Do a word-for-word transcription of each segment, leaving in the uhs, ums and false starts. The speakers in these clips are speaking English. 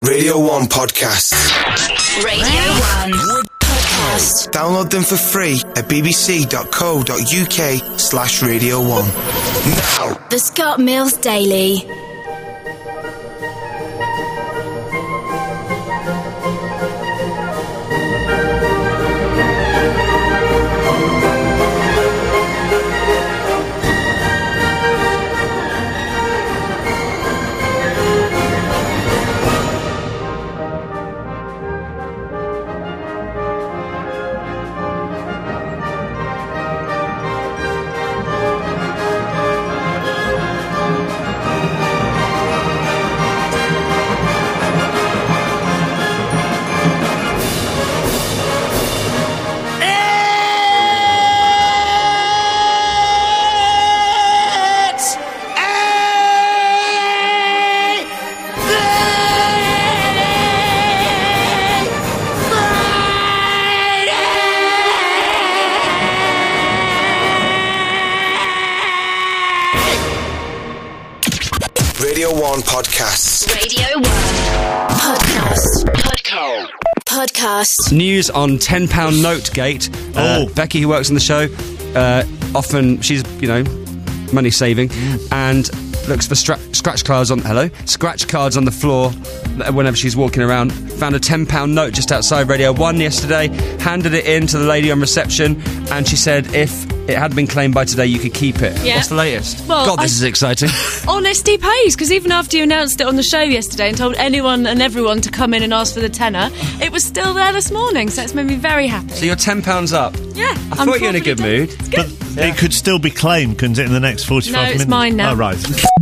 Radio one podcasts. Radio one podcast. Download them for free at bbc.co.uk slash Radio one. Now. The Scott Mills Daily. Podcasts. Radio one podcast. Podcast. Podcast. News on ten pound note gate. Uh, Oh. Becky, who works on the show, uh, often she's you know money saving and looks for stra- scratch cards on hello scratch cards on the floor whenever she's walking around. Found a ten pound note just outside Radio one yesterday. Handed it in to the lady on reception, and she said if it had been claimed by today, you could keep it. Yeah. What's the latest? Well, God, this I- is exciting. Honesty pays, because even after you announced it on the show yesterday and told anyone and everyone to come in and ask for the tenner, it was still there this morning, so it's made me very happy. So you're ten pounds up. Yeah, I thought you were in a good mood. It's good. But it could still be claimed, couldn't it, in the next forty-five No, minutes? it's mine now. Oh, right.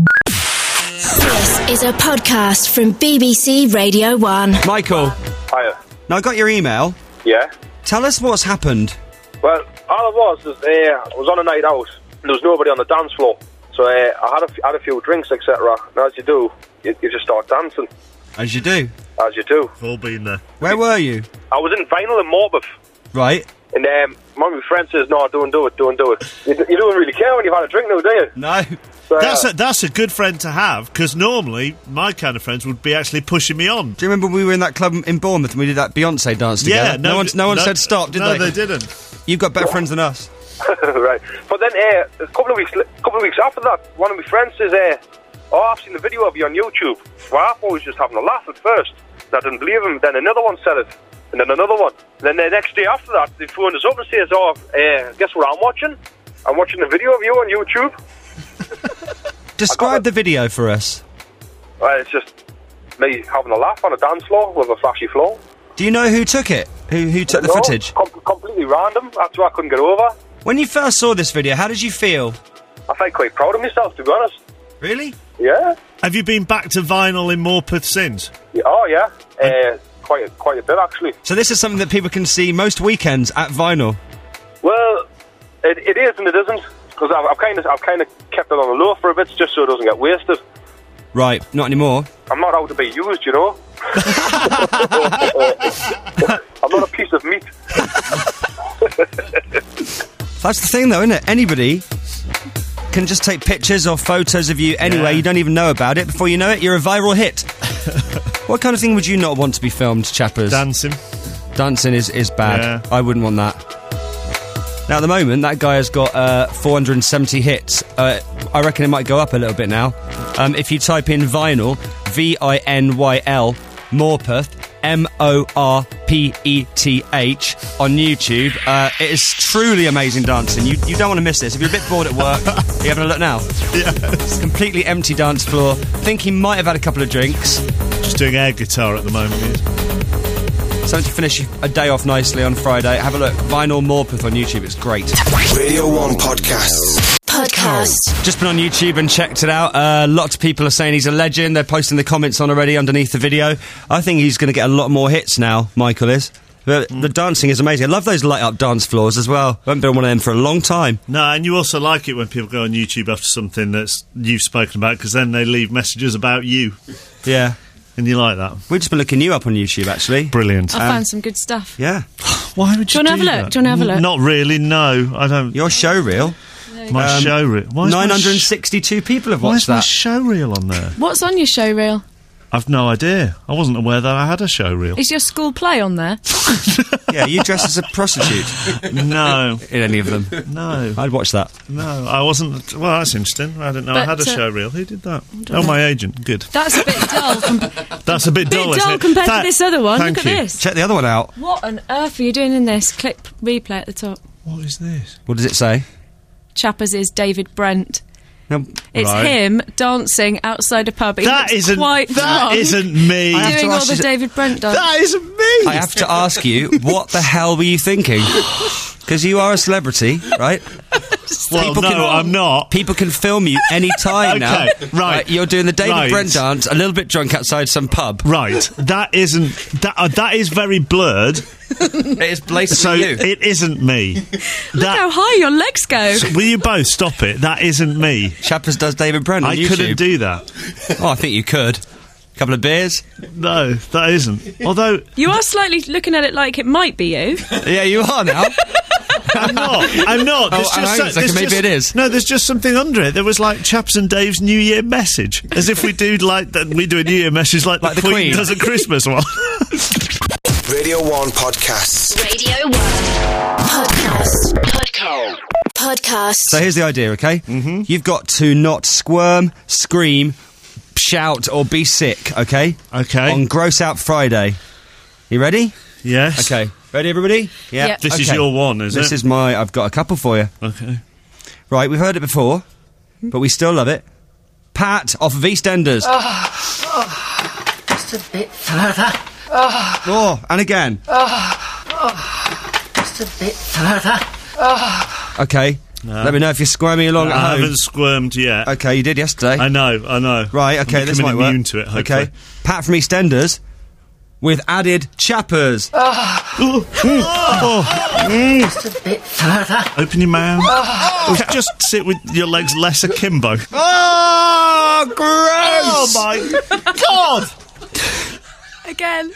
This is a podcast from B B C Radio one. Michael, Hiya. now I got your email. Yeah. Tell us what's happened. Well, all it was is uh, I was on a night out and there was nobody on the dance floor. So uh, I had a, f- had a few drinks, et cetera. And as you do, you, you just start dancing, As you do. as you do. We've all been there. Where were you? I was in Vinyl in Morpeth. Right. And um, one of my friends says, no, don't do it, don't do it. You, you don't really care when you've had a drink now, do you? No. So, uh, That's a, that's a good friend to have, because normally my kind of friends would be actually pushing me on. Do you remember we were in that club in Bournemouth and we did that Beyonce dance together? Yeah, no, one, no one said stop, did no, they? they didn't. You've got better friends than us. right. But then uh, a couple of weeks a couple of weeks after that, one of my friends says, uh, oh, I've seen the video of you on YouTube. Well, I thought I was just having a laugh at first. And I didn't believe him. Then another one said it. And then another one. And then the next day after that, they phoned us up and says, oh, uh, guess what I'm watching? I'm watching a video of you on YouTube. Describe the video for us. Well, it's just me having a laugh on a dance floor with a flashy floor. Do you know who took it? Who who took the No, footage? Com- completely random. That's what I couldn't get over. When you first saw this video, how did you feel? I felt quite proud of myself, to be honest. Really? Yeah. Have you been back to vinyl in Morpeth since? yeah oh, yeah. Uh, quite, a, quite a bit, actually. So this is something that people can see most weekends at Vinyl. Well, it, it is and it isn't. Because I've, I've kind of I've kind of kept it on the low for a bit, just so it doesn't get wasted. Right, not anymore. I'm not out to be used, you know. I'm not a piece of meat. That's the thing though, isn't it? Anybody can just take pictures or photos of you anywhere, Yeah. you don't even know about it. Before you know it, you're a viral hit. What kind of thing would you not want to be filmed, chappers? Dancing. Dancing is, is bad. Yeah. I wouldn't want that. Now, at the moment, that guy has got uh, four hundred seventy hits. Uh, I reckon it might go up a little bit now. Um, if you type in Vinyl, V I N Y L, Morpeth, M O R P E T H, on YouTube, uh, it is truly amazing dancing. You, you don't want to miss this. If you're a bit bored at work, are you having a look now? Yes. Completely empty dance floor. Think he might have had a couple of drinks. Just doing air guitar at the moment. Yes. Something to finish a day off nicely on Friday. Have a look. Vinyl Morpeth on YouTube. It's great. Radio one podcasts. Podcast. Just been on YouTube and checked it out. Uh, lots of people are saying he's a legend. They're posting the comments on already underneath the video. I think he's going to get a lot more hits now, Michael is. But the dancing is amazing. I love those light-up dance floors as well. I haven't been on one of them for a long time. No, and you also like it when people go on YouTube after something that's you've spoken about, because then they leave messages about you. Yeah. And you like that. We've just been looking you up on YouTube, actually. Brilliant. I found some good stuff. Yeah. Why would you Do you wanna do have a look? that? Do you wanna have a look? N- Not really, no. I don't. Your show reel. My Um, show reel. Why is my nine hundred sh- sixty-two people have Why watched is my that. show reel on there? What's on your show reel? I've no idea. I wasn't aware that I had a show reel. Is your school play on there? Yeah, you dressed as a prostitute No, in any of them. no, I'd watch that. no. I wasn't. Well, that's interesting. I didn't know I But, had a uh, show reel. Who did that? Oh, my agent. Good. That's a bit dull. Com- That's a bit bit dull, isn't dull it? compared Tha- to this other one. Thank Look at you. this. Check the other one out. What on earth are you doing in this? Click replay at the top. What is this? What does it say? Chappers is David Brent. No, It's Right. him dancing outside a pub. He That looks isn't. quite That drunk, isn't me. I have to doing all ask the you- David Brent dance. That isn't me. I have to ask you, what the hell were you thinking? Because you are a celebrity, right? well, people no, can- I'm not. People can film you any time now. Okay, right. You're doing the David Right. Brent dance, a little bit drunk outside some pub. Right. That isn't. That uh, that is very blurred. It is blatantly So you. it isn't me. Look That. how high your legs go. Will you both stop it? That isn't me. Chappers does David Brent on I YouTube. couldn't do that. Oh, I think you could. Couple of beers. No, that isn't. Although You are slightly looking at it like it might be you. Yeah, you are now. I'm not. I'm not. There's Oh, hang on a so- second, there's maybe just- it is. No, there's just something under it. There was like Chaps and Dave's New Year message, as if we do like that. We do a New Year message like, Like the, the Queen, Queen. does a Christmas one. Radio one Podcasts. Radio one. Podcast. Podcast. Podcast. So here's the idea, okay? Mm-hmm. You've got to not squirm, scream, shout, or be sick, okay? Okay. On Gross Out Friday. You ready? Yes. Okay. Ready, everybody? Yeah. Yep. This is Okay. your one, is This it? is my... I've got a couple for you. Okay. Right, we've heard it before, but we still love it. Pat off of EastEnders. Just a bit further. Oh, and again. Just a bit further. Okay. Let me know if you're squirming along I at home. haven't squirmed yet. Okay, you did yesterday. I know. I know. Right, okay, I'm this might becoming work. immune to it. Hopefully. Okay. Pat from EastEnders with added chappers. Just a bit further. Open your mouth. Or just sit with your legs less akimbo. Oh, gross! Oh my God! Again.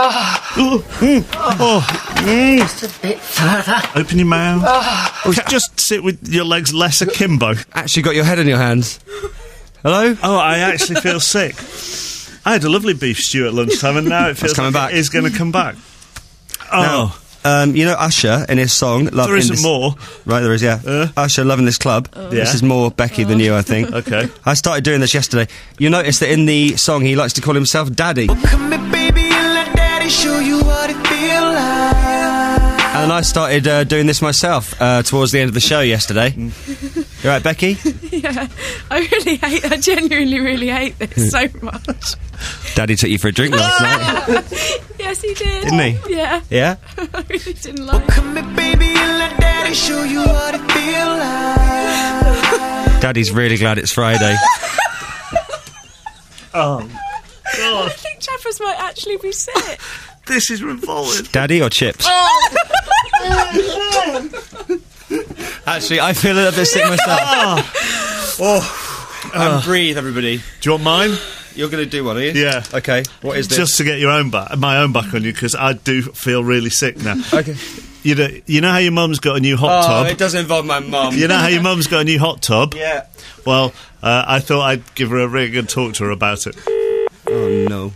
Just a bit further. Open your mouth. Or just sit with your legs less akimbo. Actually got your head in your hands. Hello? Oh, I actually feel sick. I had a lovely beef stew at lunchtime, and now it feels coming like back. it is going to come back. Oh, Um, you know Usher in his song Love there in isn't This... more. Right, there is, yeah. Uh. Usher, Loving This Club. Yeah. This is more Becky than you, I think. Okay. I started doing this yesterday. You notice that in the song he likes to call himself Daddy. Come here, baby, and let daddy show you what it feel like. And I started uh, doing this myself uh, towards the end of the show yesterday. You right, Becky? Yeah. I really hate, I genuinely really hate this so much. Daddy took you for a drink last night. Yes, he did. Didn't he? Yeah. Yeah? I really didn't like it. Come here, baby, and let daddy show you what it feel like. Daddy's really glad it's Friday. Oh, I think Chappers might actually be sick. this is revolting. Daddy or chips? Actually, I feel a little bit sick myself. Oh, and breathe, everybody. Do you want mine? You're going to do one, are you? Yeah. Okay. What is this? Just to get your own back, my own back on you, because I do feel really sick now. Okay. You know, you know how your mum's got a new hot Oh, tub. it doesn't involve my mum. You know how your mum's got a new hot tub. Yeah. Well, uh, I thought I'd give her a ring and talk to her about it. Oh no.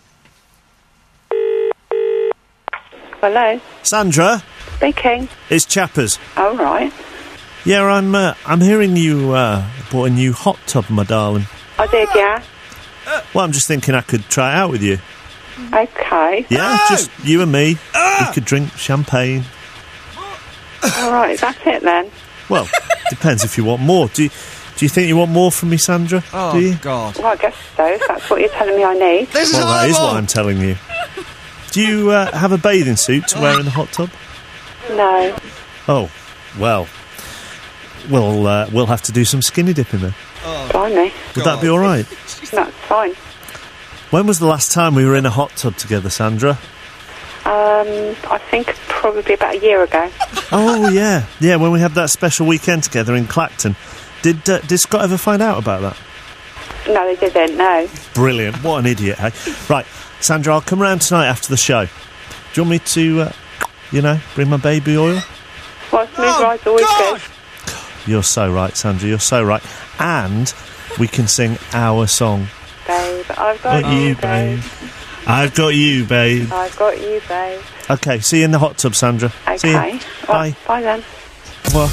Hello, Sandra, speaking. it's Chappers. All right. Yeah, I'm. Uh, I'm hearing you uh, bought a new hot tub, my darling. I did, yeah. Well, I'm just thinking I could try it out with you. Okay. Yeah, just you and me. We could drink champagne. All right, that's it then. Well, depends if you want more. Do you, Do you think you want more from me, Sandra? Oh, Do you? God. Well, I guess so, if that's what you're telling me I need. This Well, that is what I'm telling you. Do you uh, have a bathing suit to wear in the hot tub? No. Oh, well. We'll, uh, we'll have to do some skinny dipping then. Blimey. Would that be all right? That's fine. When was the last time we were in a hot tub together, Sandra? Um, I think probably about a year ago. Oh, yeah. Yeah, when we had that special weekend together in Clacton. Did, uh, did Scott ever find out about that? No, they didn't, no. Brilliant. What an idiot, hey? Right, Sandra, I'll come round tonight after the show. Do you want me to, uh, you know, bring my baby oil? Well, smooth ride's always good. You're so right, Sandra, you're so right. And we can sing our song. Baby I've got Got you, you, babe. babe. I've got you, babe. I've got you, babe. Okay, see you in the hot tub, Sandra. Okay. See you. Well, Bye. bye then. Well,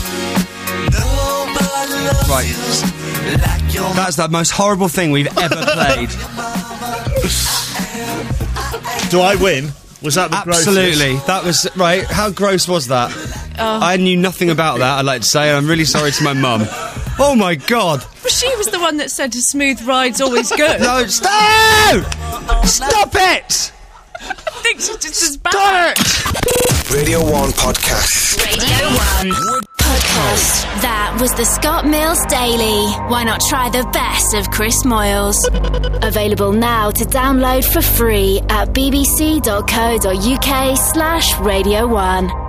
Right. That's the most horrible thing we've ever played. do I win? Was that the Absolutely. That was... Right, how gross was that? I knew nothing about that, I'd like to say, and I'm really sorry to my mum. Oh, my God. Well, she was the one that said a smooth ride's always good. No, stop! Stop it! I think she's just as bad. Radio one Podcast. Radio one Podcast. That was the Scott Mills Daily. Why not try the best of Chris Moyles? Available now to download for free at bbc.co.uk slash Radio one.